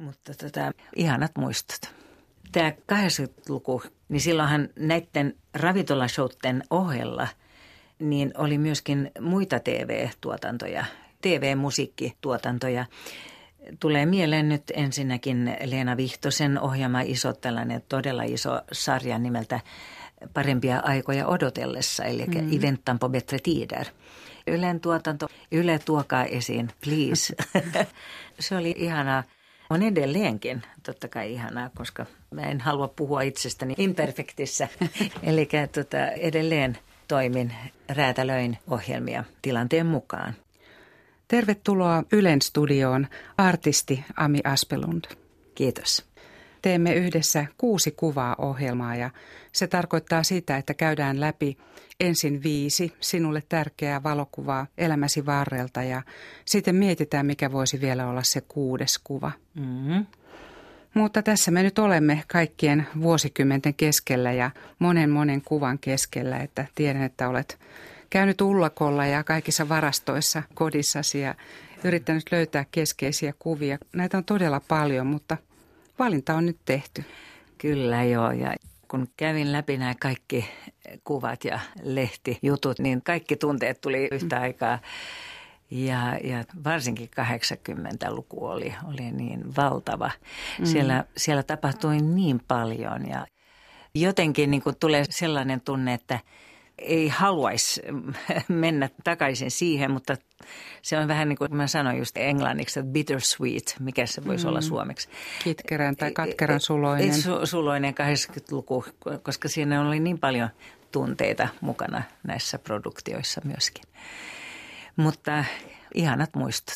Mutta ihanat muistot. Tämä 80-luku, niin silloinhan näiden ravintolashouten ohella niin oli myöskin muita TV-tuotantoja, TV-musiikkituotantoja. Tulee mieleen nyt ensinnäkin Leena Vihtosen ohjaama tällainen todella iso sarja nimeltä Parempia aikoja odotellessa, eli I väntan på bättre tider. Ylen tuotanto, Yle tuokaa esiin, please. Se oli ihanaa. On edelleenkin totta kai ihanaa, koska mä en halua puhua itsestäni imperfektissä. Eli edelleen toimin, räätälöin ohjelmia tilanteen mukaan. Tervetuloa Ylen studioon, artisti Ami Aspelund. Kiitos. Teemme yhdessä 6 kuvaa ohjelmaa ja se tarkoittaa sitä, että käydään läpi ensin 5 sinulle tärkeää valokuvaa elämäsi varrelta ja sitten mietitään, mikä voisi vielä olla se 6. kuva. Mm-hmm. Mutta tässä me nyt olemme kaikkien vuosikymmenten keskellä ja monen kuvan keskellä, että tiedän, että olet käynyt ullakolla ja kaikissa varastoissa kodissasi ja yrittänyt löytää keskeisiä kuvia. Näitä on todella paljon, mutta valinta on nyt tehty. Kyllä joo, ja kun kävin läpi nämä kaikki kuvat ja lehtijutut, niin kaikki tunteet tuli yhtä aikaa. Ja varsinkin 80-luku oli niin valtava. Siellä tapahtui niin paljon ja jotenkin niin kuin tulee sellainen tunne, että ei haluaisi mennä takaisin siihen, mutta se on vähän niin kuin mä sanoin just englanniksi, että bittersweet, mikä se voisi olla suomeksi. Kitkerän tai katkeran suloinen. Suloinen 80-luku, koska siinä oli niin paljon tunteita mukana näissä produktioissa myöskin. Mutta ihanat muistot.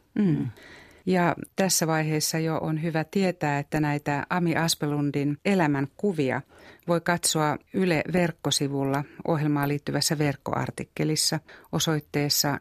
Ja tässä vaiheessa jo on hyvä tietää, että näitä Ami Aspelundin elämän kuvia voi katsoa Yle-verkkosivulla ohjelmaan liittyvässä verkkoartikkelissa osoitteessa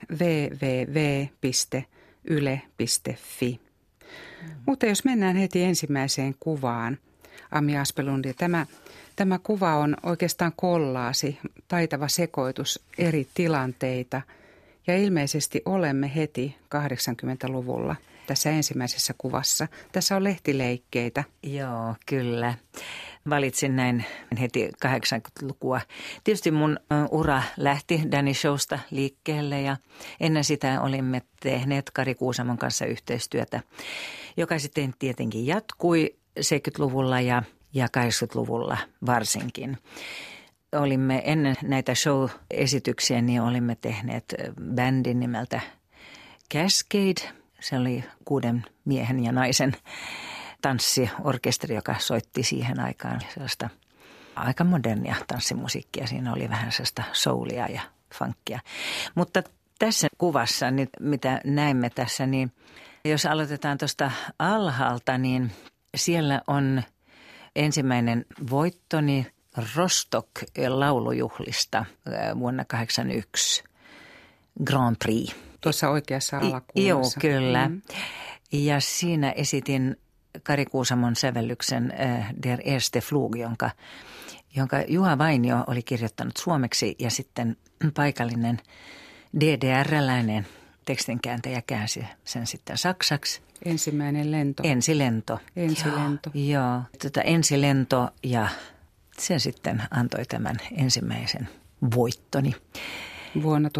www.yle.fi. Mutta jos mennään heti ensimmäiseen kuvaan, Ami Aspelundin, tämä kuva on oikeastaan kollaasi, taitava sekoitus eri tilanteita. Ja ilmeisesti olemme heti 80-luvulla tässä ensimmäisessä kuvassa. Tässä on lehtileikkeitä. Joo, kyllä. Valitsin näin heti 80-lukua. Tietysti mun ura lähti Danny Showsta liikkeelle ja ennen sitä olimme tehneet Kari Kuusamon kanssa yhteistyötä, joka sitten tietenkin jatkui 70-luvulla ja 80-luvulla varsinkin. Olimme ennen näitä show-esityksiä, niin olimme tehneet bändin nimeltä Cascade. Se oli 6 miehen ja naisen tanssiorkesteri, joka soitti siihen aikaan sellaista aika modernia tanssimusiikkia. Siinä oli vähän sellaista soulia ja funkia. Mutta tässä kuvassa, nyt, mitä näemme tässä, niin jos aloitetaan tuosta alhaalta, niin siellä on ensimmäinen voittoni Rostock-laulujuhlista vuonna 1981 Grand Prix. Tuossa oikeassa alakulmassa. Joo, kyllä. Ja siinä esitin Kari Kuusamon sävellyksen Der erste Flug, jonka Juha Vainio oli kirjoittanut suomeksi ja sitten paikallinen DDR-läinen tekstinkääntäjä käänsi sen sitten saksaksi. Ensimmäinen lento. Ensilento. Joo. Ensilento ja se sitten antoi tämän ensimmäisen voittoni. Vuonna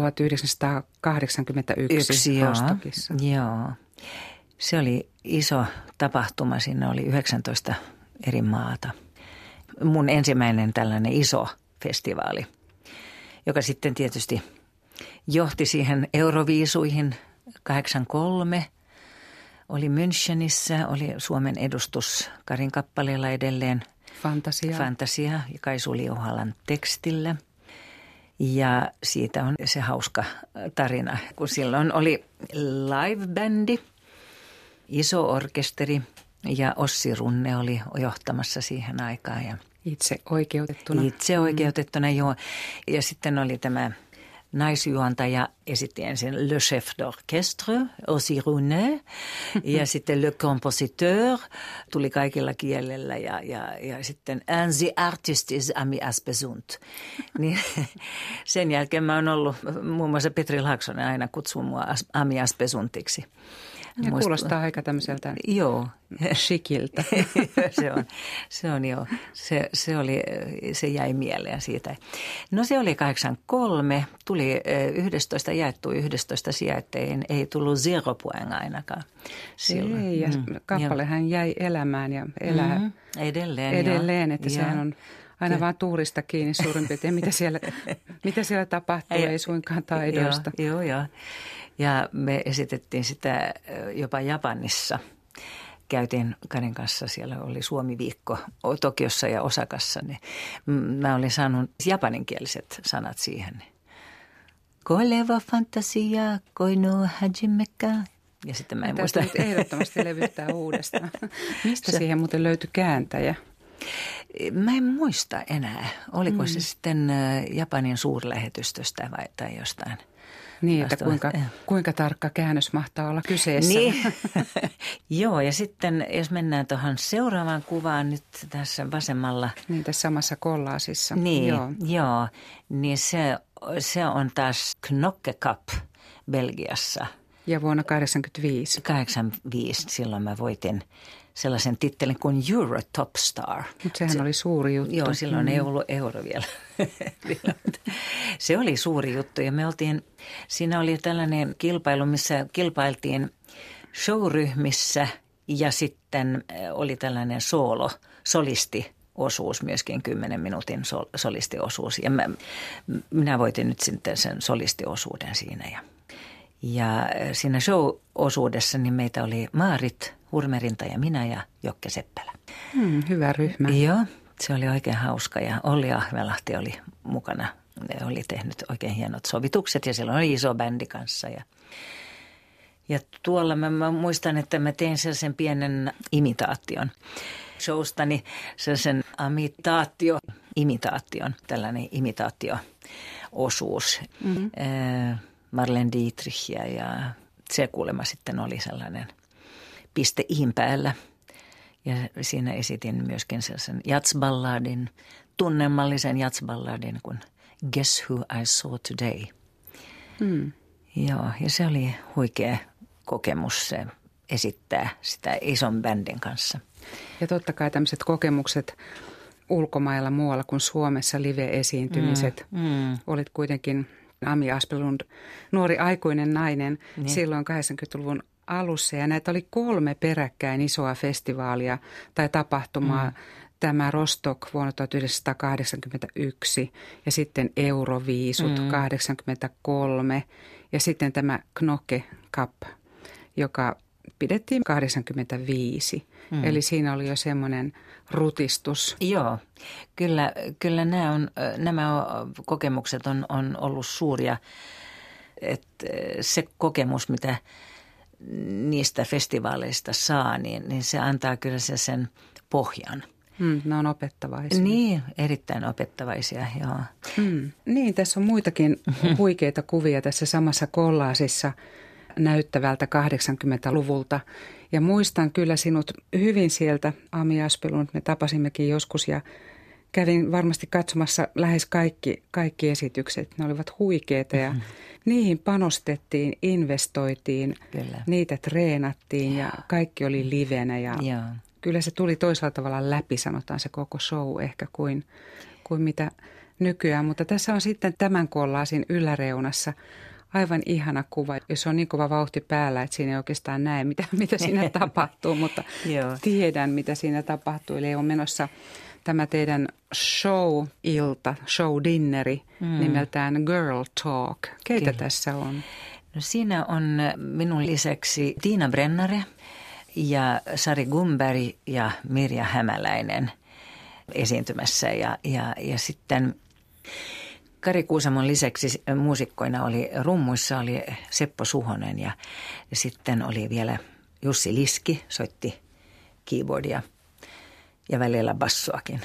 1981 Rostockissa. Joo. Se oli iso tapahtuma. Siinä oli 19 eri maata. Mun ensimmäinen tällainen iso festivaali, joka sitten tietysti johti siihen Euroviisuihin 83. Oli Münchenissä, oli Suomen edustus Karin kappaleella edelleen. Fantasia ja Kaisu Liuhalan tekstillä. Ja siitä on se hauska tarina, kun silloin oli live-bändi, iso orkesteri ja Ossi Runne oli johtamassa siihen aikaan. Ja itse oikeutettuna, joo. Ja sitten oli tämä naisjuontaja esitti ensin Le Chef d'Orchestre, Ossi Runne, ja sitten Le Compositeur tuli kaikilla kielellä ja sitten And the artist is Ami Aspelund. Niin, sen jälkeen mä oon ollut, muun muassa Petri Laaksonen aina kutsuu mua Ami Aspelundiksi. Ja kuulostaa aika tämmöiseltä shikiltä. Se jäi mieleen siitä. No se oli 83, tuli 11 jaettu 11 sijaitteen, ei tullut 0 point ainakaan silloin. Ei, ja kappalehan jäi elämään ja elää edelleen että sehän on aina vaan tuurista kiinni suurin piirtein, mitä siellä tapahtuu, ei suinkaan taidoista. Joo. Ja me esitettiin sitä jopa Japanissa. Käytiin Karin kanssa, siellä oli Suomi-viikko Tokiossa ja Osakassa. Niin mä olin saanut japaninkieliset sanat siihen. Koleva fantasia, koino hajimekka. Ja sitten mä en muista. Nyt ehdottomasti levyttää uudestaan. Mistä siihen muuten löytyi kääntäjä? Mä en muista enää. Oliko se sitten Japanin suurlähetystöstä tai jostain? Niin, että kuinka tarkka käännös mahtaa olla kyseessä. Niin. Joo, ja sitten jos mennään tuohon seuraavaan kuvaan nyt tässä vasemmalla. Niin, tässä samassa kollaasissa. Niin, joo. Niin se on taas Knokke Cup Belgiassa. Ja vuonna 1985. 85, silloin mä voitin sellaisen tittelin kuin Euro Top Star. Mutta sehän oli suuri juttu. Joo, silloin ei ollut euro vielä. Se oli suuri juttu ja siinä oli tällainen kilpailu, missä kilpailtiin showryhmissä ja sitten oli tällainen solistiosuus, myöskin 10 minuutin solistiosuus. Ja minä voitin nyt sitten sen solistiosuuden siinä ja siinä show-osuudessa niin meitä oli Maarit Hurmerinta ja minä ja Jokke Seppälä. Hyvä ryhmä. Joo, se oli oikein hauska ja Olli Ahvelahti oli mukana. Ne oli tehnyt oikein hienot sovitukset ja silloin oli iso bändi kanssa. Ja tuolla mä muistan, että mä tein sellaisen pienen imitaation showstani, sellaisen imitaation, tällainen imitaatio-osuus. Marlene Dietrichia ja se kuulemma sitten oli sellainen piste iin päällä. Ja siinä esitin myöskin sellaisen jatsballadin, tunnelmallisen jatsballadin kuin Guess Who I Saw Today. Joo, ja se oli huikea kokemus se esittää sitä ison bändin kanssa. Ja totta kai tämmöiset kokemukset ulkomailla muualla kuin Suomessa, live-esiintymiset. Olit kuitenkin Ami Aspelund, nuori aikuinen nainen silloin 80-luvun alussa. Ja näitä oli 3 peräkkäin isoa festivaalia tai tapahtumaa. Tämä Rostock vuonna 1981 ja sitten Euroviisut 83 ja sitten tämä Knokke Cup, joka pidettiin 85. Eli siinä oli jo semmoinen rutistus. Joo, kyllä nämä kokemukset on ollut suuria. Että se kokemus, mitä niistä festivaaleista saa, niin se antaa kyllä sen pohjan. Ne on opettavaisia. Niin, erittäin opettavaisia, joo. Niin, tässä on muitakin huikeita kuvia tässä samassa kollaasissa näyttävältä 80-luvulta. Ja muistan kyllä sinut hyvin sieltä, Ami Aspelund. Me tapasimmekin joskus ja kävin varmasti katsomassa lähes kaikki esitykset. Ne olivat huikeita ja niihin panostettiin, investoitiin, kyllä. Niitä treenattiin ja kaikki oli livenä ja kyllä se tuli toisella tavalla läpi, sanotaan se koko show ehkä kuin mitä nykyään. Mutta tässä on sitten tämän kollaasin yläreunassa aivan ihana kuva, jos on niin kova vauhti päällä, että siinä ei oikeastaan näe, mitä siinä tapahtuu, mutta tiedän, mitä siinä tapahtuu. Eli on menossa tämä teidän show-ilta, show-dinneri nimeltään Girl Talk. Keitä tässä on? No siinä on minun lisäksi Tiina Brennare ja Sari Gumberg ja Mirja Hämäläinen esiintymässä ja sitten Kari Kuusamon lisäksi muusikkoina rummuissa oli Seppo Suhonen ja sitten oli vielä Jussi Liski, soitti keyboardia ja välillä bassoakin.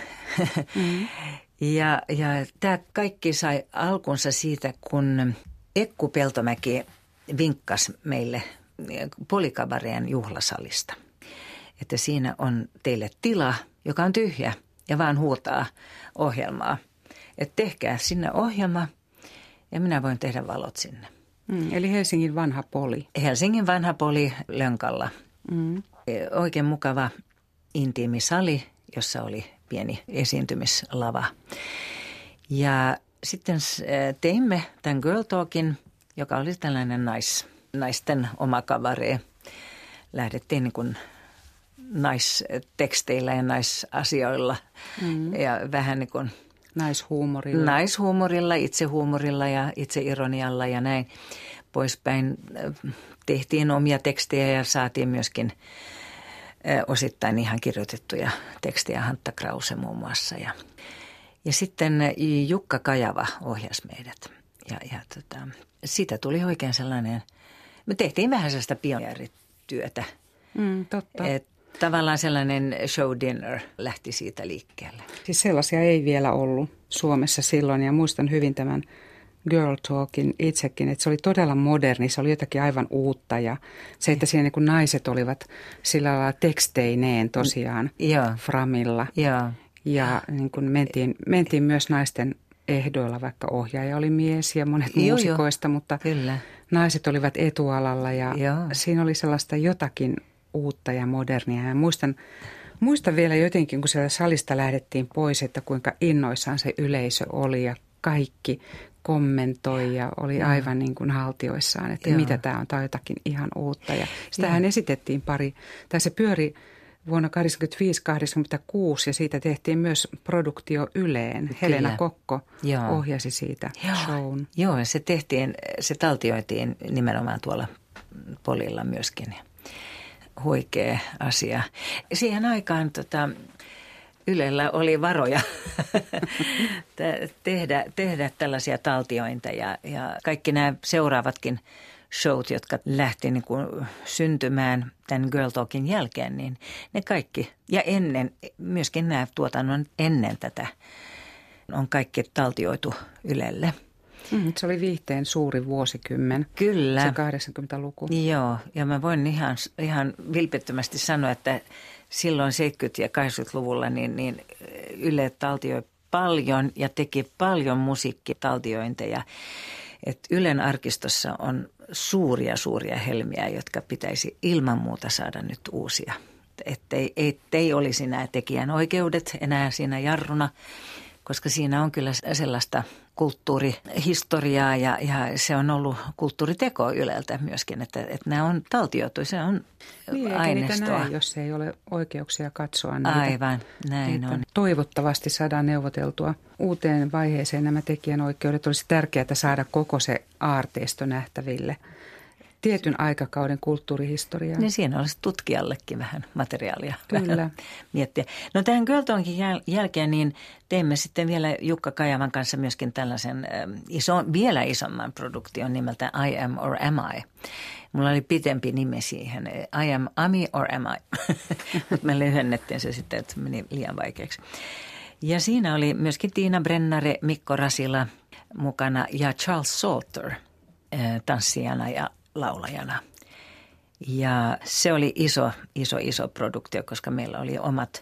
Ja tämä kaikki sai alkunsa siitä, kun Ekku Peltomäki vinkkasi meille Polikabareen juhlasalista. Että siinä on teille tila, joka on tyhjä ja vaan huutaa ohjelmaa. Että tehkää sinne ohjelma ja minä voin tehdä valot sinne. Eli Helsingin vanha poli. Helsingin vanha poli Lönkalla. Oikein mukava intiimi sali, jossa oli pieni esiintymislava. Ja sitten teimme tämän Girl Talkin, joka oli tällainen naisten oma kabaree. Lähdettiin niin kuin naisteksteillä ja naisasioilla ja vähän niin kuin naishuumorilla, itsehuumorilla ja itseironialla ja näin poispäin. Tehtiin omia tekstejä ja saatiin myöskin osittain ihan kirjoitettuja tekstejä, Hantta Krause muun muassa. Ja sitten Jukka Kajava ohjasi meidät ja siitä tuli oikein sellainen, me tehtiin vähän sellaista pioneerityötä. Totta. Tavallaan sellainen show dinner lähti siitä liikkeelle. Siis sellaisia ei vielä ollut Suomessa silloin ja muistan hyvin tämän Girl Talkin itsekin, että se oli todella moderni, se oli jotakin aivan uutta ja se, että siinä niin kuin naiset olivat sillä lailla teksteineen tosiaan framilla. Ja niin kuin mentiin myös naisten ehdoilla, vaikka ohjaaja oli mies ja monet muusikoista, mutta kyllä. Naiset olivat etualalla ja siinä oli sellaista jotakin uutta ja modernia. Ja muistan vielä jotenkin, kun siellä salista lähdettiin pois, että kuinka innoissaan se yleisö oli ja kaikki kommentoi ja oli aivan niin kuin haltioissaan, että mitä tämä on, tai jotakin ihan uutta. Ja sitähän esitettiin se pyöri vuonna 1985-1986 ja siitä tehtiin myös produktio Yleen. Kyllä. Helena Kokko ohjasi siitä shown. Joo, se taltioitiin nimenomaan tuolla Polilla myöskin. Huikea asia. Siihen aikaan Ylellä oli varoja tehdä tällaisia taltiointeja ja kaikki nämä seuraavatkin showt, jotka lähti niin kuin syntymään tämän Girl Talkin jälkeen, niin ne kaikki ja myöskin nämä tuotannon ennen tätä on kaikki taltioitu Ylelle. Se oli viihteen suuri vuosikymmen. Kyllä. Se 80-luku. Joo, ja mä voin ihan vilpittömästi sanoa, että silloin 70- ja 80-luvulla niin Yle taltioi paljon ja teki paljon musiikkitaltiointeja. Että Ylen arkistossa on suuria helmiä, jotka pitäisi ilman muuta saada nyt uusia. Ettei olisi nämä tekijänoikeudet enää siinä jarruna, koska siinä on kyllä sellaista kulttuurihistoriaa ja se on ollut kulttuuriteko Yleltä myöskin, että nämä on taltioitu, se on aineistoa. Niitä näe, jos ei ole oikeuksia katsoa niitä. Aivan, näin on. Toivottavasti saadaan neuvoteltua uuteen vaiheeseen nämä tekijänoikeudet. Olisi tärkeää saada koko se aarteisto nähtäville. Tietyn aikakauden kulttuurihistoriaa. Niin siinä olisi tutkijallekin vähän materiaalia Kyllä. miettiä. No tähän Girl Talkin jälkeen niin teimme sitten vielä Jukka Kajavan kanssa myöskin tällaisen vielä isomman produktion nimeltä I Am or Am I. Mulla oli pitempi nimi siihen. I Am Ami or Am I? Mutta me lyhennettiin se sitten, että meni liian vaikeaksi. Ja siinä oli myöskin Tiina Brennare, Mikko Rasila mukana ja Charles Salter tanssijana ja laulajana. Ja se oli iso produktio, koska meillä oli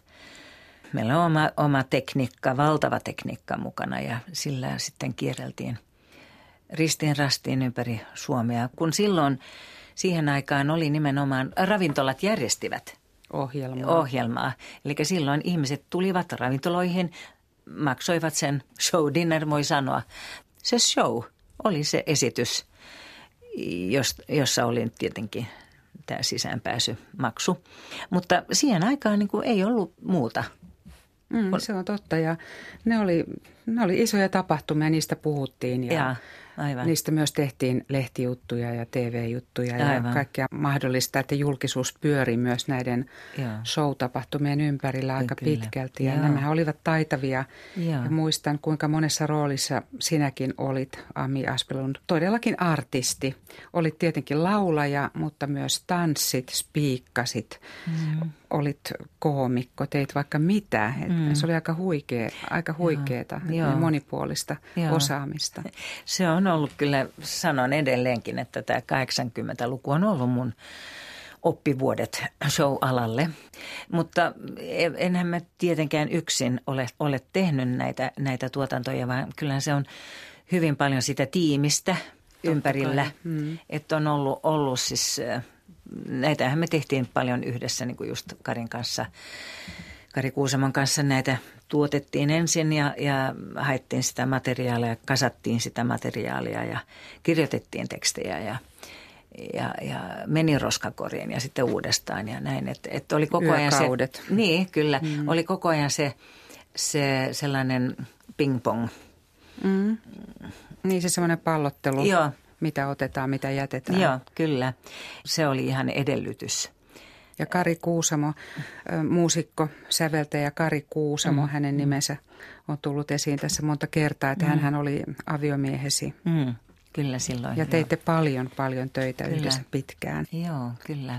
oma tekniikka, valtava tekniikka mukana ja sillä sitten kierreltiin ristiin rastiin ympäri Suomea. Kun silloin siihen aikaan oli nimenomaan ravintolat järjestivät ohjelmaa. Eli silloin ihmiset tulivat ravintoloihin, maksoivat sen show dinner, voi sanoa. Se show oli se esitys, jossa oli tietenkin tämä sisäänpääsymaksu. Mutta siihen aikaan niin kuin ei ollut muuta. Se on totta ja ne oli isoja tapahtumia, niistä puhuttiin ja aivan. Niistä myös tehtiin lehtijuttuja ja TV-juttuja ja kaikkea mahdollista, että julkisuus pyöri myös näiden show-tapahtumien ympärillä aika pitkälti. Ja nämä olivat taitavia ja muistan kuinka monessa roolissa sinäkin olit, Ami Aspelund. Todellakin artisti. Olit tietenkin laulaja, mutta myös tanssit, spiikkasit. Olit koomikko, teit vaikka mitä. Se oli aika huikeeta ja monipuolista osaamista. Se on ollut kyllä, sanon edelleenkin, että tämä 80-luku on ollut mun oppivuodet show-alalle. Mutta enhän mä tietenkään yksin ole tehnyt näitä tuotantoja, vaan kyllähän se on hyvin paljon sitä tiimistä. ympärillä. Että on ollut siis, näitähän me tehtiin paljon yhdessä niin kuin just Karin kanssa. Kari Kuusamon kanssa näitä tuotettiin ensin ja haettiin sitä materiaalia, kasattiin sitä materiaalia ja kirjoitettiin tekstejä ja meni roskakoriin ja sitten uudestaan ja näin. Että oli koko ajan se, niin, kyllä. Oli koko ajan se sellainen ping-pong. Niin se semmoinen pallottelu, joo. Mitä otetaan, mitä jätetään. Joo, kyllä. Se oli ihan edellytys. Ja Kari Kuusamo, muusikko, säveltäjä Kari Kuusamo, hänen nimensä on tullut esiin tässä monta kertaa, että hän oli aviomiehesi. Kyllä silloin. Ja teitte paljon töitä kyllä. Yhdessä pitkään. Joo, kyllä.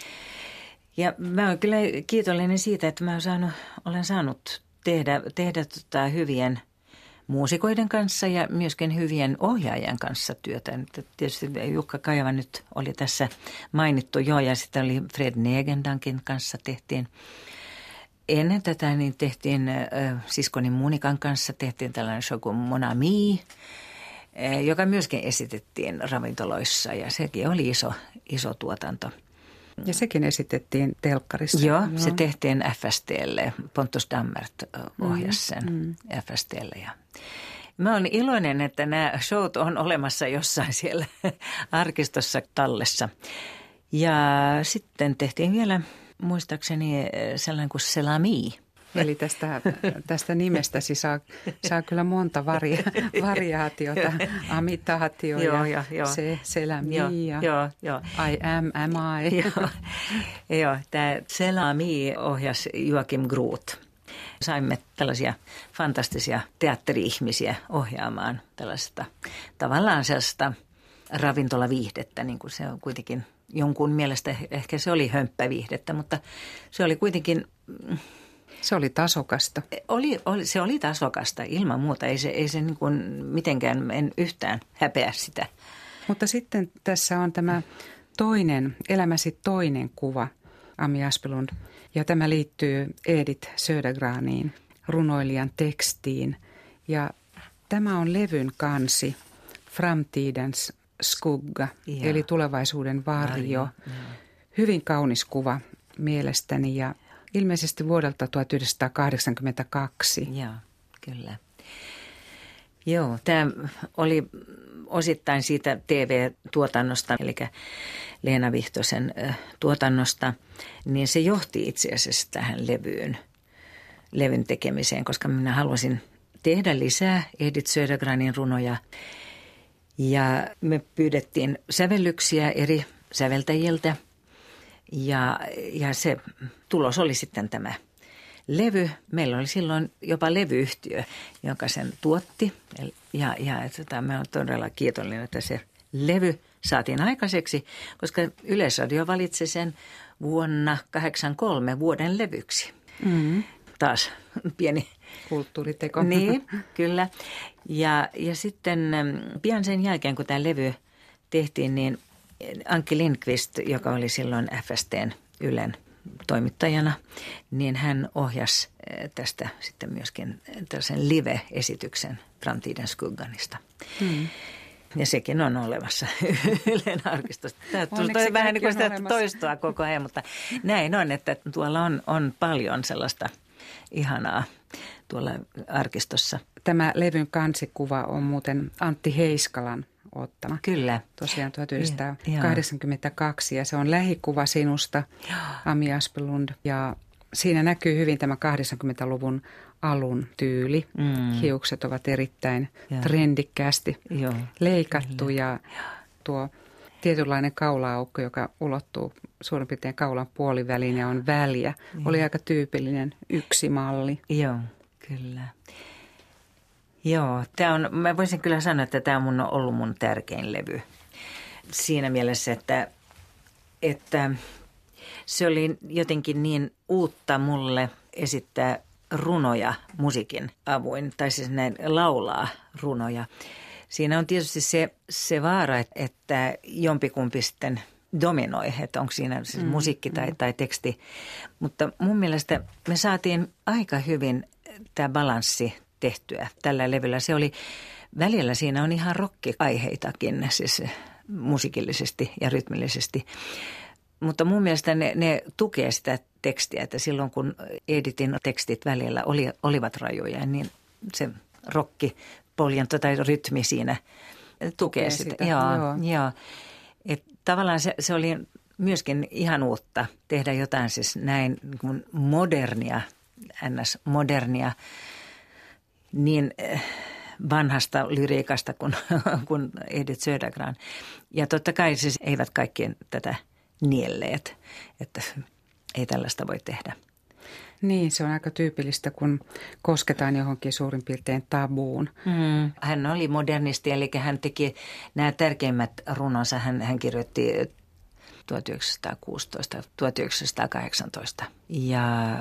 Ja mä oon kyllä kiitollinen siitä, että mä olen saanut tehdä hyvien muusikoiden kanssa ja myöskin hyvien ohjaajien kanssa työtä. Tietysti Jukka Kaijava nyt oli tässä mainittu jo ja sitten oli Fred Negendankin kanssa tehtiin. Ennen tätä niin tehtiin siskoni Munikan kanssa tehtiin tällainen show kuin Mon Ami, joka myöskin esitettiin ravintoloissa ja sekin oli iso tuotanto. Ja sekin esitettiin telkkarissa. Joo, se tehtiin FST:lle. Pontus Dammert ohjasi sen FST:lle. Ja mä olen iloinen, että nämä showt on olemassa jossain siellä arkistossa tallessa. Ja sitten tehtiin vielä muistaakseni sellainen kuin Selami. Eli tästä nimestäsi saa kyllä monta variaatiota, imitaatio ja Selami ja I am I. Joo, tämä Selami ohjasi Joakim Groth. Saimme tällaisia fantastisia teatteri-ihmisiä ohjaamaan tällaista tavallaan sellaista ravintolaviihdettä, niin kuin se on kuitenkin jonkun mielestä, ehkä se oli hömppäviihdettä, mutta se oli kuitenkin... Se oli tasokasta. Se oli tasokasta ilman muuta. Ei se niin kuin mitenkään, en yhtään häpeä sitä. Mutta sitten tässä on tämä elämäsi toinen kuva, Ami Aspelund. Ja tämä liittyy Edith Södergraniin, runoilijan tekstiin. Ja tämä on levyn kansi, Framtidens skugga, eli tulevaisuuden varjo. Hyvin kaunis kuva mielestäni ja ilmeisesti vuodelta 1982. Joo, kyllä. Joo, tämä oli osittain siitä TV-tuotannosta, eli Leena Vihtosen tuotannosta, niin se johti itse asiassa tähän levyn tekemiseen, koska minä halusin tehdä lisää Edith Södergranin runoja. Ja me pyydettiin sävellyksiä eri säveltäjiltä. Ja se tulos oli sitten tämä levy. Meillä oli silloin jopa levyyhtiö, joka sen tuotti. Ja mä olen todella kiitollinen, että se levy saatiin aikaiseksi, koska Yleisradio valitsi sen vuonna 1983 vuoden levyksi. Taas pieni kulttuuriteko. Niin, kyllä. Ja sitten pian sen jälkeen, kun tämä levy tehtiin, niin Anki Lindqvist, joka oli silloin FST:n Ylen toimittajana, niin hän ohjasi tästä sitten myöskin tällaisen live-esityksen Framtidens skugganista. Ja sekin on olemassa Ylen arkistosta. Tämä tulee vähän niin kuin sitä toistoa koko ajan, mutta näin on, että tuolla on paljon sellaista ihanaa tuolla arkistossa. Tämä levyn kansikuva on muuten Antti Heiskalan ottama. Kyllä. Tosiaan 1982 ja se on lähikuva sinusta, Ami Aspelund. Ja siinä näkyy hyvin tämä 80-luvun alun tyyli. Hiukset ovat erittäin trendikkäästi leikattu ja tuo tietynlainen kaula-aukko, joka ulottuu suurin piirtein kaulan puoliväliin ja on väliä, oli aika tyypillinen yksi malli. Joo, kyllä. Joo, mä voisin kyllä sanoa, että tämä on ollut mun tärkein levy siinä mielessä, että se oli jotenkin niin uutta mulle esittää runoja musiikin avuin, tai siis näin laulaa runoja. Siinä on tietysti se vaara, että jompikumpi sitten dominoi, että onko siinä siis musiikki tai teksti. Mutta mun mielestä me saatiin aika hyvin tämä balanssi tehtyä tällä levyllä. Se oli välillä siinä on ihan rokkiaiheitakin, siis musiikillisesti ja rytmillisesti. Mutta mun mielestä ne tukee sitä tekstiä, että silloin kun Editin tekstit välillä olivat rajoja, niin se rokkipoljanto tai rytmi siinä tukee sitä. Joo. Et tavallaan se oli myöskin ihan uutta tehdä jotain siis näin niin modernia, NS-modernia, niin vanhasta lyriikasta kuin Edith Södergran. Ja totta kai siis eivät kaikkien tätä nielleet, että ei tällaista voi tehdä. Niin, se on aika tyypillistä, kun kosketaan johonkin suurin piirtein tabuun. Hän oli modernisti, eli hän teki nämä tärkeimmät runonsa. Hän kirjoitti 1916, 1918 ja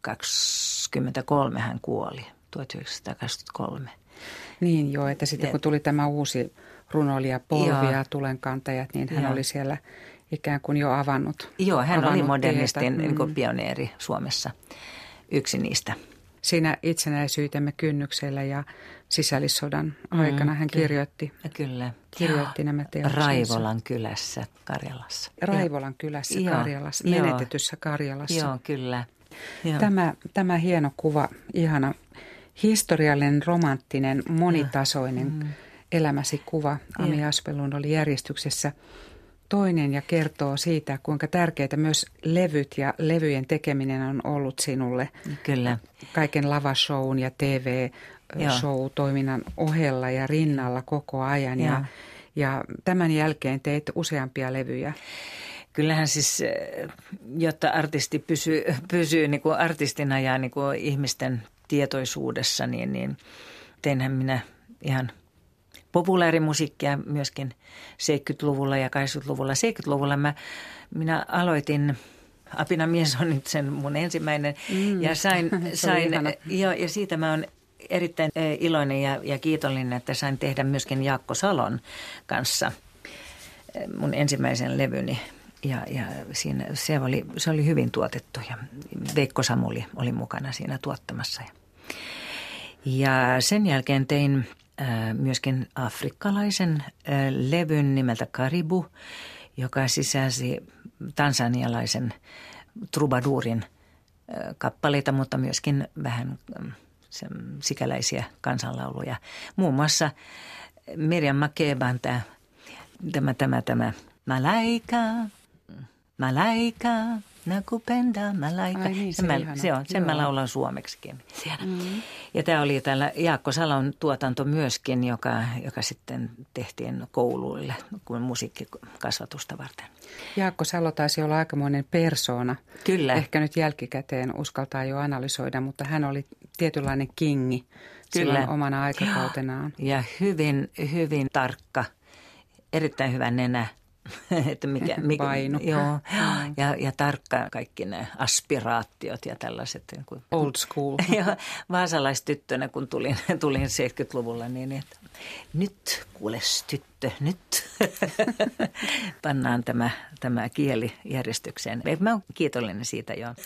23 hän kuoli, 1923. Niin joo, että sitten kun tuli tämä uusi runoilija Polvi ja Tulenkantajat, niin hän oli siellä ikään kuin jo avannut. Joo, hän oli modernistin niin pioneeri Suomessa, yksi niistä. Siinä itsenäisyytemme kynnyksellä ja sisällissodan aikana hän kirjoitti nämä teoksensa. Raivolan kylässä Karjalassa. Raivolan kylässä Karjalassa, menetetyssä Karjalassa. Joo, kyllä. Tämä hieno kuva, ihana historiallinen, romanttinen, monitasoinen elämäsi kuva. Ami Aspelund oli järjestyksessä toinen ja kertoo siitä, kuinka tärkeitä myös levyt ja levyjen tekeminen on ollut sinulle. Kyllä. Kaiken lavashown ja TV-show-toiminnan ohella ja rinnalla koko ajan. Ja tämän jälkeen teit useampia levyjä. Kyllähän siis, jotta artisti pysyy niin kuin artistina ja niin kuin ihmisten tietoisuudessa, niin teinhän minä ihan populaarimusiikkia myöskin 70-luvulla ja 80-luvulla. 70-luvulla minä aloitin, Apina mies on nyt sen mun ensimmäinen, ja sain ja siitä mä oon erittäin iloinen ja kiitollinen, että sain tehdä myöskin Jaakko Salon kanssa mun ensimmäisen levyni. Ja siinä se oli hyvin tuotettu ja Veikko Samuli oli mukana siinä tuottamassa. Ja sen jälkeen tein myöskin afrikkalaisen levyn nimeltä Karibu, joka sisälsi tansanialaisen trubadurin kappaleita, mutta myöskin vähän sikäläisiä kansanlauluja. Muun muassa Miriam Makeban tämä Malaika, nakupenda malaika. Ai niin, sen mä laulan suomeksikin. Ja tämä oli täällä Jaakko Salon tuotanto myöskin, joka sitten tehtiin kouluille kuin musiikkikasvatusta varten. Jaakko Salo taisi olla aikamoinen persoona. Kyllä. Ehkä nyt jälkikäteen uskaltaa jo analysoida, mutta hän oli tietynlainen kingi silloin omana aikakautenaan. Ja hyvin, hyvin tarkka, erittäin hyvä nenä. Että mikä Paino. Joo, ja tarkka kaikki ne aspiraatiot ja tällaiset. Old school. Ja vaasalaistyttönä, kun tulin 70-luvulla, niin että nyt kuules tyttö, nyt pannaan tämä kieli järjestykseen. Mä oon kiitollinen siitä jo.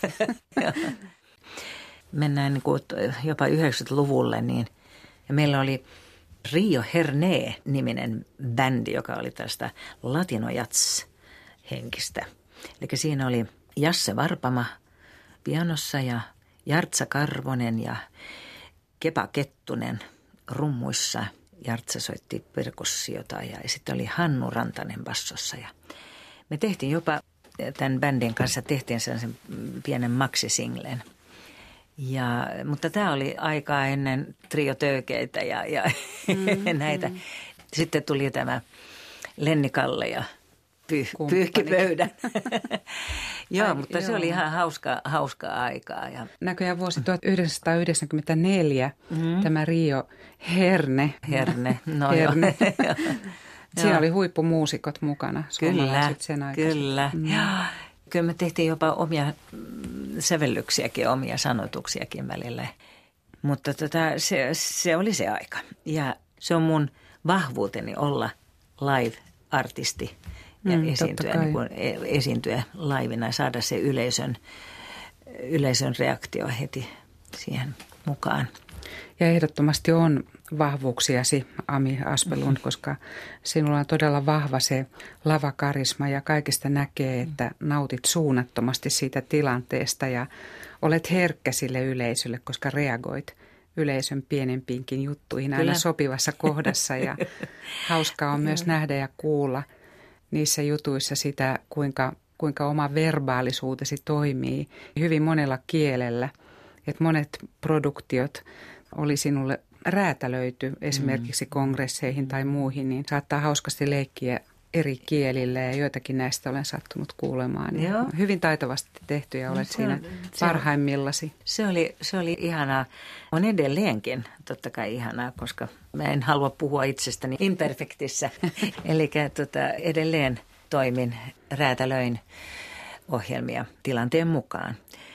Mennään niin kuin jopa 90-luvulle, niin ja meillä oli Rio Herne-niminen bändi, joka oli tästä latinojats-henkistä. Eli siinä oli Jasse Varpama pianossa ja Jartsa Karvonen ja Kepa Kettunen rummuissa. Jartsa soitti perkussiota ja sitten oli Hannu Rantanen bassossa. Ja me tehtiin jopa tämän bändin kanssa sellaisen pienen maxisinglen. Mutta tämä oli aikaa ennen triotöökeitä ja näitä. Sitten tuli tämä Lenni Kalle ja Pyyhkipöydän. Joo, mutta se oli ihan hauskaa aikaa. Ja näköjään vuosi 1994 tämä Rio Herne. No Herne. Siinä oli huippumuusikot mukana, suomalaiset sen aikaisesti. Kyllä. Kyllä me tehtiin jopa omia sävellyksiäkin, omia sanotuksiakin välillä. Mutta se oli se aika. Ja se on mun vahvuuteni olla live-artisti ja esiintyä laivina ja saada se yleisön reaktio heti siihen mukaan. Ja ehdottomasti on vahvuuksiasi, Ami Aspelund, koska sinulla on todella vahva se lavakarisma ja kaikista näkee, että nautit suunnattomasti siitä tilanteesta ja olet herkkä sille yleisölle, koska reagoit yleisön pienempiinkin juttuihin aina sopivassa kohdassa ja hauskaa on myös nähdä ja kuulla niissä jutuissa sitä, kuinka oma verbaalisuutesi toimii hyvin monella kielellä. Että monet produktiot oli sinulle räätälöity esimerkiksi kongresseihin tai muihin, niin saattaa hauskasti leikkiä eri kielillä ja joitakin näistä olen sattunut kuulemaan. Hyvin taitavasti tehty ja olet siinä parhaimmillasi. Se oli ihanaa. On edelleenkin totta kai ihanaa, koska mä en halua puhua itsestäni imperfektissä. Eli edelleen toimin, räätälöin ohjelmia tilanteen mukaan.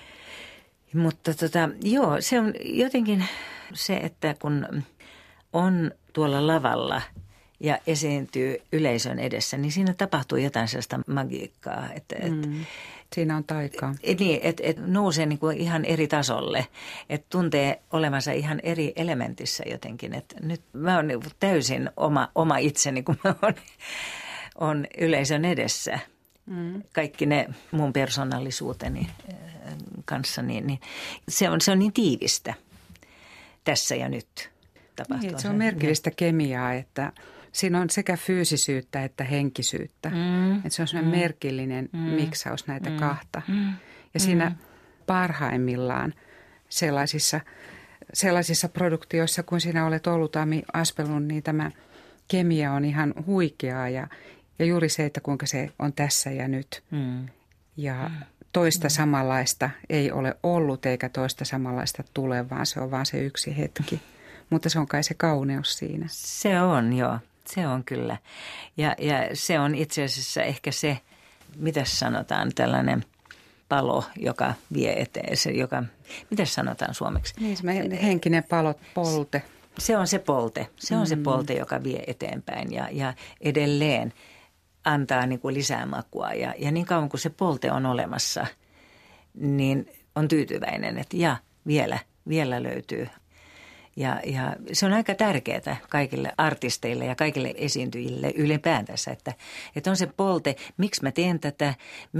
Mutta se on jotenkin se, että kun on tuolla lavalla ja esiintyy yleisön edessä, niin siinä tapahtuu jotain sellaista magiikkaa. Siinä on taikaa. Niin, että nousee niin kuin ihan eri tasolle, että tuntee olevansa ihan eri elementissä jotenkin. Että nyt mä oon täysin oma itseni, kun mä on yleisön edessä. Kaikki ne mun persoonallisuuteni kanssa, niin se on niin tiivistä tässä ja nyt tapahtuu. Niin, se on merkillistä kemiaa, että siinä on sekä fyysisyyttä että henkisyyttä. Että se on sellainen merkillinen miksaus näitä kahta. Ja siinä parhaimmillaan sellaisissa produktioissa, kun sinä olet ollut, Ami Aspelund, niin tämä kemia on ihan huikeaa ja juuri se, että kuinka se on tässä ja nyt. Ja toista samanlaista ei ole ollut eikä toista samanlaista tule, vaan se on vaan se yksi hetki. Mutta se on kai se kauneus siinä. Se on, joo. Se on kyllä. Ja se on itse asiassa ehkä se, mitä sanotaan, tällainen palo, joka vie eteen. Mitä sanotaan suomeksi? Niin, henkinen palo, polte. Se on se polte. Se on se polte, joka vie eteenpäin ja edelleen antaa niin kuin lisää makua. Ja niin kauan kuin se polte on olemassa, niin on tyytyväinen, että vielä löytyy. Ja se on aika tärkeää kaikille artisteille ja kaikille esiintyjille ylipäätänsä, että on se polte, miksi mä teen tätä,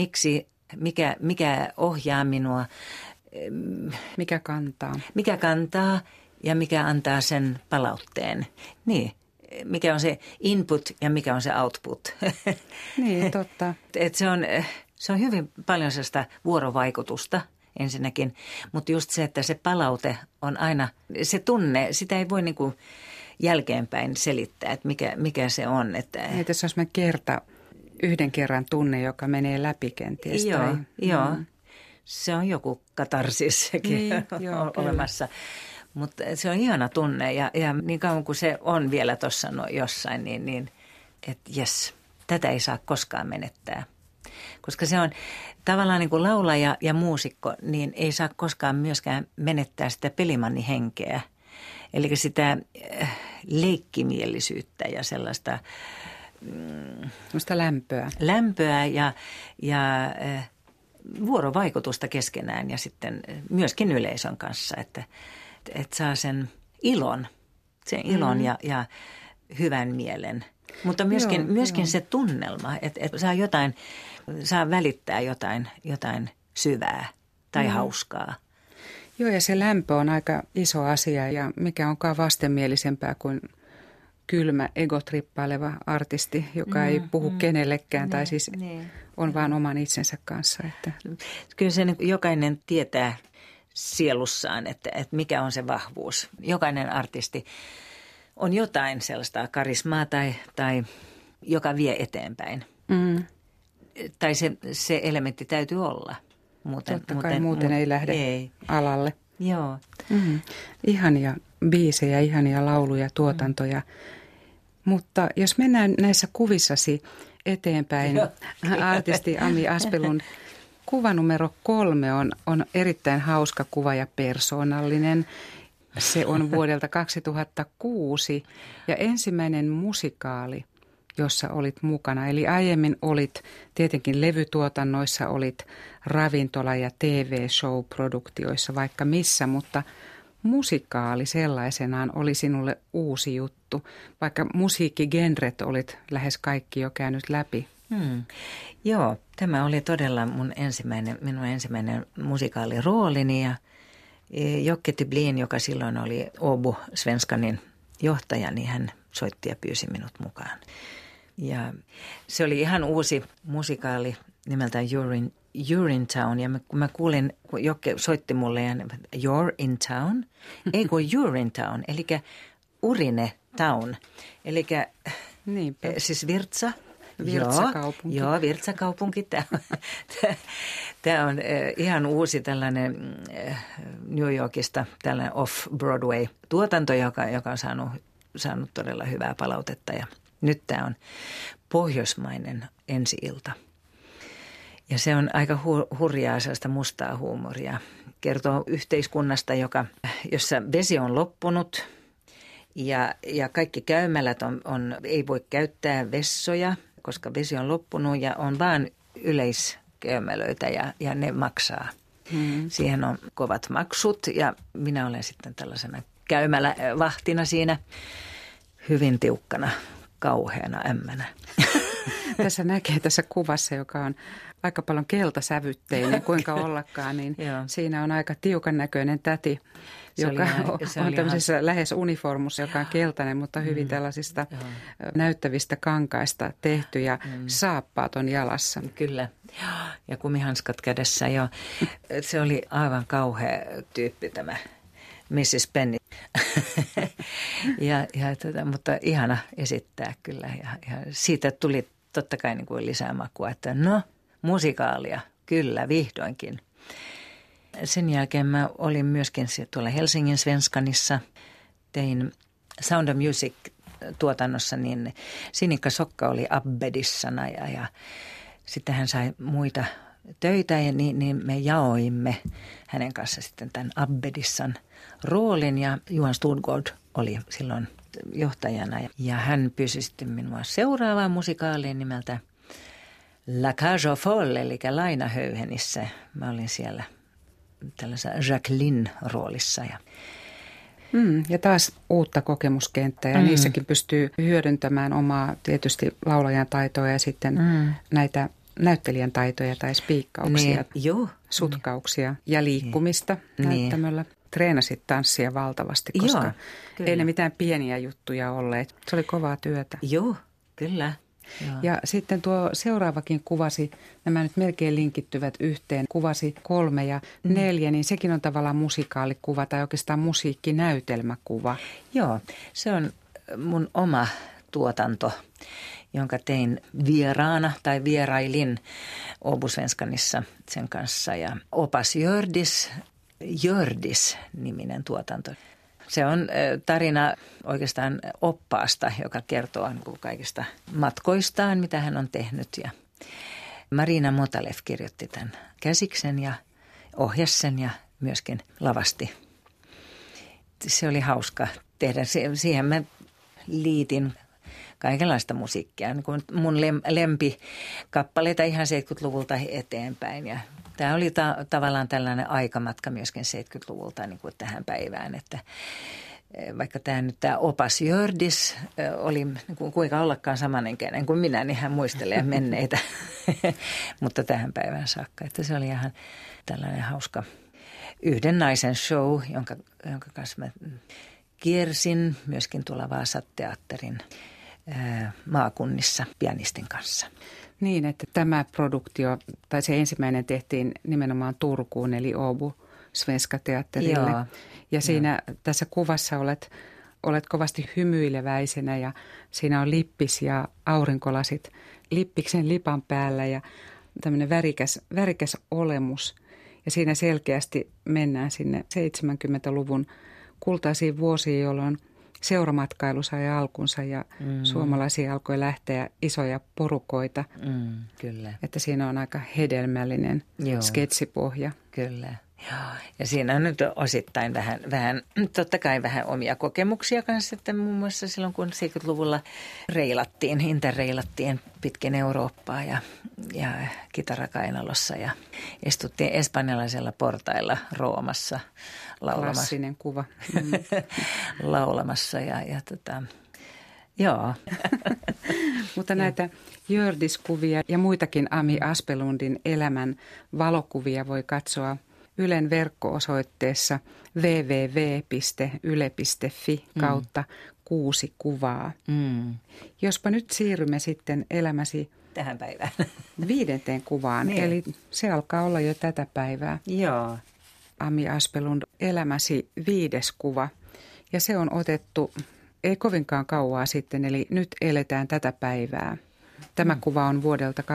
mikä ohjaa minua. Mikä kantaa ja mikä antaa sen palautteen. Niin, mikä on se input ja mikä on se output. Niin, totta. Se on hyvin paljon sellaista vuorovaikutusta. Ensinnäkin, mutta just se, että se palaute on aina, se tunne, sitä ei voi niin kuin jälkeenpäin selittää, että mikä se on. Että se on yhden kerran tunne, joka menee läpi kenties. Joo. Se on joku katarsissakin niin, olemassa, mutta se on ihana tunne ja niin kauan kuin se on vielä tuossa jossain, niin että jes, tätä ei saa koskaan menettää. Koska se on tavallaan niin kuin laulaja ja muusikko, niin ei saa koskaan myöskään menettää sitä pelimannihenkeä. Eli sitä leikkimielisyyttä ja sellaista lämpöä ja vuorovaikutusta keskenään ja sitten myöskin yleisön kanssa, että saa sen ilon ja hyvän mielen. Mutta myöskin se tunnelma, että saa välittää jotain syvää tai hauskaa. Joo, ja se lämpö on aika iso asia ja mikä onkaan vastenmielisempää kuin kylmä, egotrippaileva artisti, joka ei puhu kenellekään tai siis on vaan oman itsensä kanssa. Että. Kyllä sen jokainen tietää sielussaan, että mikä on se vahvuus. Jokainen artisti on jotain sellaista karismaa tai joka vie eteenpäin. Tai se elementti täytyy olla. Muuten ei lähde alalle. Joo. Ihania biisejä, ihania lauluja, tuotantoja. Mutta jos mennään näissä kuvissasi eteenpäin, artisti Ami Aspelund, kuva numero 3 on erittäin hauska kuva ja persoonallinen. Se on vuodelta 2006 ja ensimmäinen musikaali, jossa olit mukana. Eli aiemmin olit tietenkin levytuotannoissa, olit ravintola- ja TV-show-produktioissa vaikka missä, mutta musikaali sellaisenaan oli sinulle uusi juttu, vaikka musiikkigenret olit lähes kaikki jo käynyt läpi? Joo, tämä oli todella minun ensimmäinen musikaaliroolini ja Jocke Tyblin, joka silloin oli Åbo Svenskanin johtaja, niin hän soitti ja pyysi minut mukaan. Ja se oli ihan uusi musikaali nimeltään Urinetown. Ja kun mä kuulin, kun Jocke soitti mulle, ja You're in town? Ei kun Urinetown, eli Urine-town. Eli siis Virtsa. Virtsakaupunki. Joo, Virtsakaupunki. Tämä on ihan uusi tällainen New Yorkista tällainen off-Broadway-tuotanto, joka on saanut todella hyvää palautetta. Ja nyt tämä on pohjoismainen ensi-ilta. Ja se on aika hurjaa sellaista mustaa huumoria. Kertoo yhteiskunnasta, jossa vesi on loppunut ja kaikki käymälät ei voi käyttää vessoja, koska vesi on loppunut ja on vaan yleiskäymälöitä ja ne maksaa. Siihen on kovat maksut ja minä olen sitten tällaisena käymälävahtina siinä hyvin tiukkana, kauheana ämmänä. Tässä näkee tässä kuvassa, joka on aika paljon keltasävytteinen, kuinka ollakaan, niin siinä on aika tiukan näköinen täti, joka on tämmöisessä lähes uniformussa, joka on keltainen, mutta hyvin tällaisista näyttävistä kankaista tehty ja saappaat on jalassa. Kyllä, ja kumihanskat kädessä jo. Se oli aivan kauhea tyyppi tämä Mrs. Penny. Mutta ihana esittää kyllä ja siitä tuli totta kai niin kuin lisää makua, että musikaalia, kyllä, vihdoinkin. Sen jälkeen mä olin myöskin tuolla Helsingin Svenskanissa, tein Sound of Music-tuotannossa, niin Sinikka Sokka oli Abbedissana ja sitten hän sai muita töitä ja niin me jaoimme hänen kanssa sitten tämän Abbedissan roolin ja Johan Studgård oli silloin johtajana ja hän pyysi sitten minua seuraavaan musikaaliin nimeltä La Cage aux Folles, eli Lainahöyhenissä. Mä olin siellä tällaisessa Jacqueline-roolissa. Ja taas uutta kokemuskenttää ja niissäkin pystyy hyödyntämään omaa tietysti laulajan taitoa ja sitten näitä näyttelijän taitoja tai spiikkauksia, sutkauksia ja liikkumista näyttämöllä. Treenasit tanssia valtavasti, koska ei ne mitään pieniä juttuja olleet. Se oli kovaa työtä. Joo, kyllä. Ja sitten tuo seuraavakin kuvasi, nämä nyt melkein linkittyvät yhteen, kuvasi 3 ja 4, niin sekin on tavallaan musikaalikuva tai oikeastaan musiikkinäytelmäkuva. Joo, se on mun oma tuotanto, jonka tein vieraana tai vierailin Åbo Svenskanissa sen kanssa ja Opas Jördis-niminen tuotanto. Se on tarina oikeastaan oppaasta, joka kertoo kaikista matkoistaan, mitä hän on tehnyt. Ja Marina Motalev kirjoitti tämän käsiksen ja ohjasi sen ja myöskin lavasti. Se oli hauska tehdä. Siihen mä liitin kaikenlaista musiikkia, niin kuin mun lempikappaleita ihan 70-luvulta eteenpäin. Ja tämä oli tavallaan tällainen aikamatka myöskin 70-luvulta niin kuin tähän päivään, että vaikka tämä Opas Jördis oli niin kuin kuinka ollakaan samaninkäinen kuin minä, niin hän muistelee menneitä, mutta tähän päivään saakka. Että se oli ihan tällainen hauska yhden naisen show, jonka kanssa mä kiersin myöskin tuolla Vaasa-teatterin maakunnissa pianistin kanssa. Niin, että tämä produktio, tai se ensimmäinen tehtiin nimenomaan Turkuun, eli Åbo Svenska Teatterille. Joo. Ja siinä tässä kuvassa olet kovasti hymyileväisenä ja siinä on lippis ja aurinkolasit lippiksen lipan päällä ja tämmöinen värikäs olemus. Ja siinä selkeästi mennään sinne 70-luvun kultaisiin vuosiin, jolloin seuramatkailu sai alkunsa ja suomalaisia alkoi lähteä isoja porukoita. Kyllä. Että siinä on aika hedelmällinen sketsipohja. Kyllä. Ja siinä on nyt osittain vähän, totta kai vähän omia kokemuksia kanssa, että muun muassa silloin kun 70-luvulla interreilattiin pitkin Eurooppaa ja kitarakainalossa ja istuttiin espanjalaisella portailla Roomassa laulamassa. Klassinen kuva. Laulamassa joo. Mutta näitä Hjördis-kuvia ja muitakin Ami Aspelundin elämän valokuvia voi katsoa Ylen verkko-osoitteessa www.yle.fi kautta 6 kuvaa. Jospa nyt siirrymme sitten elämäsi tähän päivään 5. kuvaan, niin. Eli se alkaa olla jo tätä päivää. Joo. Ami Aspelund, elämäsi 5. kuva ja se on otettu ei kovinkaan kauaa sitten, eli nyt eletään tätä päivää. Tämä kuva on vuodelta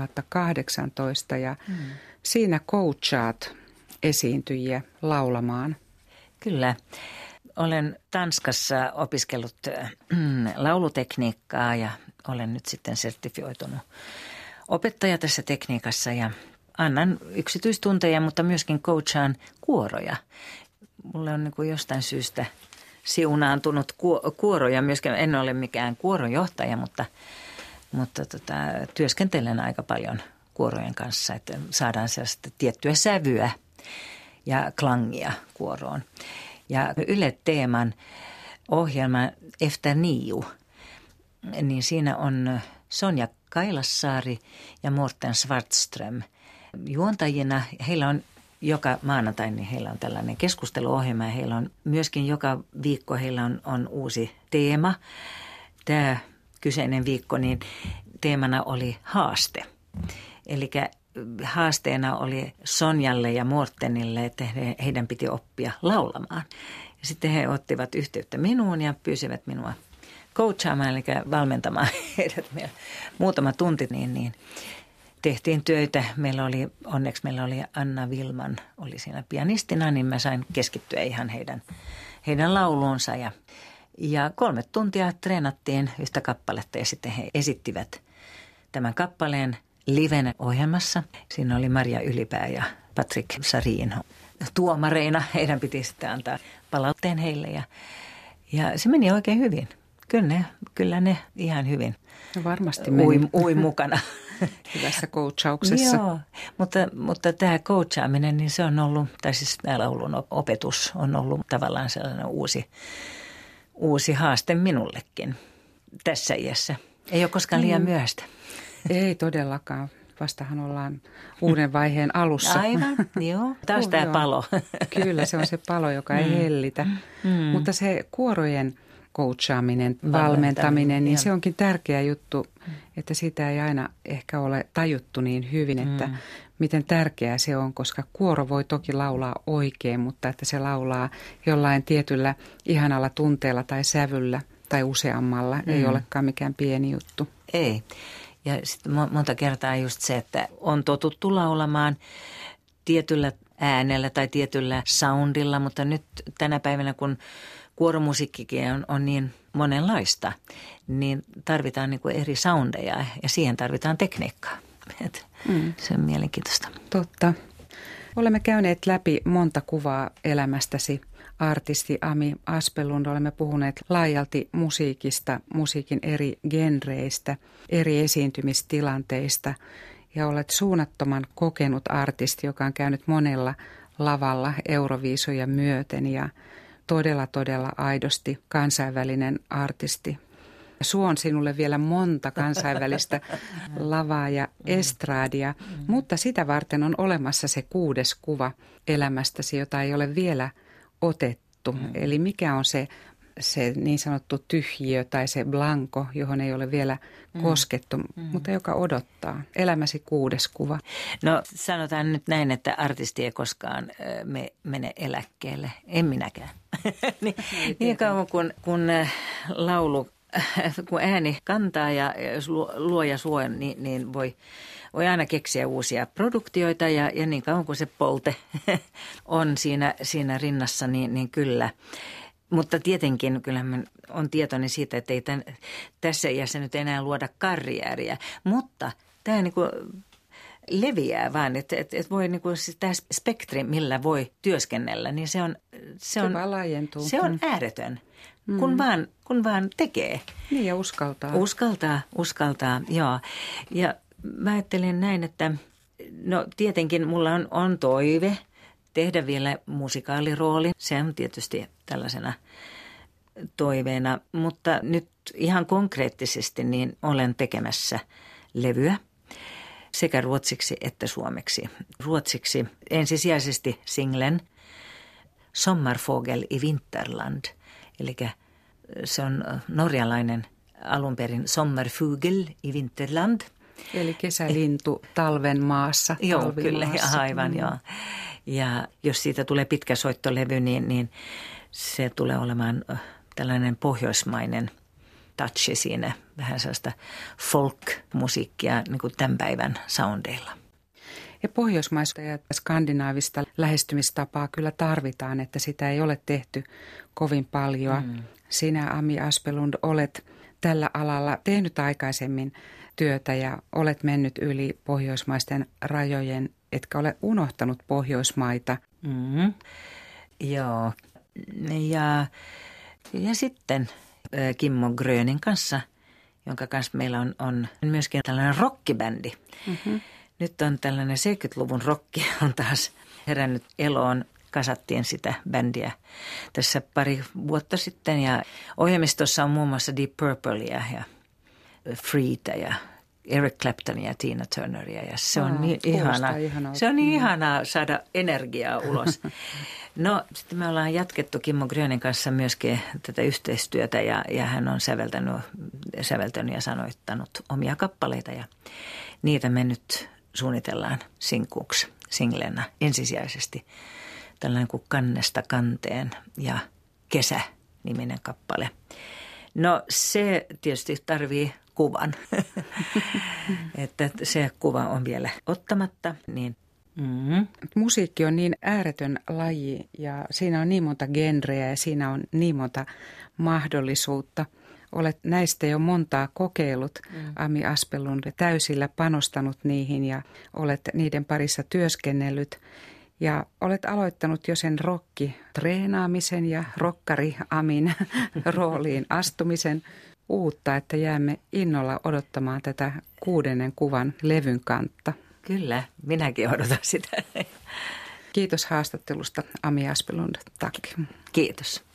2018 ja siinä coachaat esiintyjiä laulamaan. Kyllä. Olen Tanskassa opiskellut laulutekniikkaa ja olen nyt sitten sertifioitunut opettaja tässä tekniikassa ja annan yksityistunteja, mutta myöskin coachaan kuoroja. Mulle on niin kuin jostain syystä siunaantunut kuoroja myöskin. En ole mikään kuoronjohtaja, mutta työskentelen aika paljon kuorojen kanssa, että saadaan sellaista tiettyä sävyä ja klangia kuoroon. Ja Yle Teeman ohjelma Efter Niu, niin siinä on Sonja Kailassaari ja Morten Svartström juontajina. Heillä on joka maanantai niin heillä on tällainen keskusteluohjelma ja heillä on myöskin joka viikko heillä on uusi teema. Tämä kyseinen viikko niin teemana oli haaste. Eli haasteena oli Sonjalle ja Mortenille, että heidän piti oppia laulamaan. Ja sitten he ottivat yhteyttä minuun ja pyysivät minua coachaamaan, eli valmentamaan heidät muutama tunti, niin tehtiin töitä. Onneksi meillä oli Anna Vilman, oli siinä pianistina, niin mä sain keskittyä ihan heidän lauluunsa. Ja 3 tuntia treenattiin yhtä kappaletta ja sitten he esittivät tämän kappaleen livenä ohjelmassa. Siinä oli Maria Ylipää ja Patrick Sarin tuomareina. Heidän piti sitten antaa palautteen heille ja se meni oikein hyvin. Kyllä ne ihan hyvin no varmasti meni. Ui mukana. Hyvässä coachauksessa. Joo, mutta tämä coachaaminen, niin se on ollut, tai siis tämä laulun opetus on ollut tavallaan sellainen uusi haaste minullekin tässä iässä. Ei ole koskaan liian myöhäistä. Ei todellakaan. Vastahan ollaan uuden vaiheen alussa. Aivan, joo. Taas tämä palo. Kyllä, se on se palo, joka ei hellitä. Mutta se kuorojen coachaaminen, valmentaminen, niin se onkin tärkeä juttu, että sitä ei aina ehkä ole tajuttu niin hyvin, että miten tärkeää se on, koska kuoro voi toki laulaa oikein, mutta että se laulaa jollain tietyllä ihanalla tunteella tai sävyllä tai useammalla ei olekaan mikään pieni juttu. Ei. Ja sitten monta kertaa just se, että on totuttu laulamaan tietyllä äänellä tai tietyllä soundilla, mutta nyt tänä päivänä, kun kuoromusiikkikin on niin monenlaista, niin tarvitaan niin kuin eri soundeja ja siihen tarvitaan tekniikkaa. Se on mielenkiintoista. Totta. Olemme käyneet läpi monta kuvaa elämästäsi. Artisti Ami Aspelund, olemme puhuneet laajalti musiikista, musiikin eri genreistä, eri esiintymistilanteista ja olet suunnattoman kokenut artisti, joka on käynyt monella lavalla Euroviisoja myöten ja todella aidosti kansainvälinen artisti. Suon sinulle vielä monta kansainvälistä lavaa ja estraadia, mutta sitä varten on olemassa se 6. kuva elämästäsi, jota ei ole vielä otettu. Eli mikä on se niin sanottu tyhjiö tai se blanko, johon ei ole vielä koskettu, mutta joka odottaa. Elämäsi 6. kuva. No sanotaan nyt näin, että artisti ei koskaan mene eläkkeelle. En minäkään. niin kauan kun laulu, kun ääni kantaa ja luoja suo, niin voi aina keksiä uusia produktioita ja niin kauan kuin se polte on siinä rinnassa, niin kyllä. Mutta tietenkin kyllähän on tietoinen siitä, että ei tässä iässä nyt enää luoda karjääriä. Mutta tämä niin kuin leviää vaan, että voi niin kuin tämä spektri, millä voi työskennellä, niin se on laajentuu. Se on ääretön, kun vaan tekee. Niin ja uskaltaa. Uskaltaa, joo. Ja mä ajattelin näin, että no tietenkin mulla on toive tehdä vielä musikaalirooli. Se on tietysti tällaisena toiveena, mutta nyt ihan konkreettisesti niin olen tekemässä levyä sekä ruotsiksi että suomeksi. Ruotsiksi ensisijaisesti singlen Sommarfågel i Vinterland, eli se on norjalainen alun perin Sommarfugel i Vinterland. Eli kesälintu talven maassa. Joo, kyllä, aivan joo. Ja jos siitä tulee pitkä soittolevy, niin se tulee olemaan tällainen pohjoismainen touchi siinä, vähän sellaista folk-musiikkia niin kuin tämän päivän soundeilla. Ja pohjoismaista ja skandinaavista lähestymistapaa kyllä tarvitaan, että sitä ei ole tehty kovin paljon. Sinä, Ami Aspelund, olet tällä alalla tehnyt aikaisemmin työtä ja olet mennyt yli pohjoismaisten rajojen, etkä ole unohtanut Pohjoismaita. Joo, ja sitten Kimmo Grönin kanssa, jonka kanssa meillä on myöskin tällainen rockibändi. Nyt on tällainen 70-luvun rokki on taas herännyt eloon. Kasattiin sitä bändiä tässä pari vuotta sitten ja ohjelmistossa on muun muassa Deep Purplea ja Freetä ja Eric Claptonia ja Tina Turneria ja se on niin ihanaa. Se on niin ihanaa saada energiaa ulos. Sitten me ollaan jatkettu Kimmo Grönin kanssa myöskin tätä yhteistyötä ja hän on säveltänyt ja sanoittanut omia kappaleita ja niitä me nyt suunnitellaan sinkuksi, singlenä ensisijaisesti. Tällainen kuin Kannesta kanteen ja Kesä-niminen kappale. No se tietysti tarvii kuvan, että se kuva on vielä ottamatta. Niin. Musiikki on niin ääretön laji ja siinä on niin monta genreä ja siinä on niin monta mahdollisuutta. Olet näistä jo montaa kokeillut, Ami Aspelund, täysillä panostanut niihin ja olet niiden parissa työskennellyt. Ja olet aloittanut jo sen rokkitreenaamisen ja rokkari Amin rooliin astumisen uutta, että jäämme innolla odottamaan tätä 6. kuvan levyn kantta. Kyllä, minäkin odotan sitä. Kiitos haastattelusta, Ami Aspelund. Tack. Kiitos.